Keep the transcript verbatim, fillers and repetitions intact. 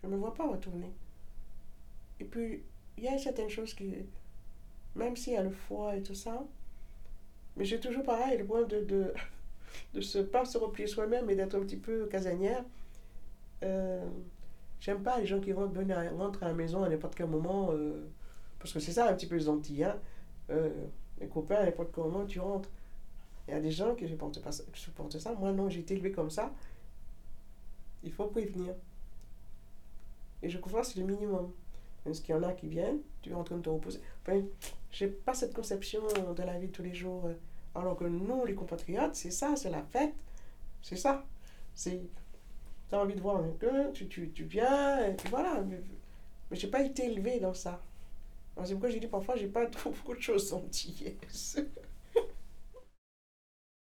Je ne me vois pas retourner. Et puis, il y a certaines choses qui, même s'il y a le froid et tout ça, mais j'ai toujours pareil, le point de, de, de se, pas se replier soi-même et d'être un petit peu casanière. Euh, J'aime pas les gens qui rentrent, venir, rentrent à la maison à n'importe quel moment, euh, parce que c'est ça un petit peu les Antilles. Hein. Euh, les copains, à n'importe quel moment, tu rentres. Il y a des gens qui supportent, pas, qui supportent ça. Moi, non, j'ai été élevée comme ça. Il faut prévenir. Et je crois que c'est le minimum. Parce qu'il y en a qui viennent, tu es en train de te reposer. Enfin, j'ai pas cette conception de la vie de tous les jours. Alors que nous, les compatriotes, c'est ça, c'est la fête. C'est ça. C'est, tu as envie de voir quelqu'un, tu, tu, tu viens, et puis voilà. Mais, mais j'ai pas été élevée dans ça. Alors c'est pourquoi j'ai dit parfois, j'ai pas trop beaucoup de choses antillaises.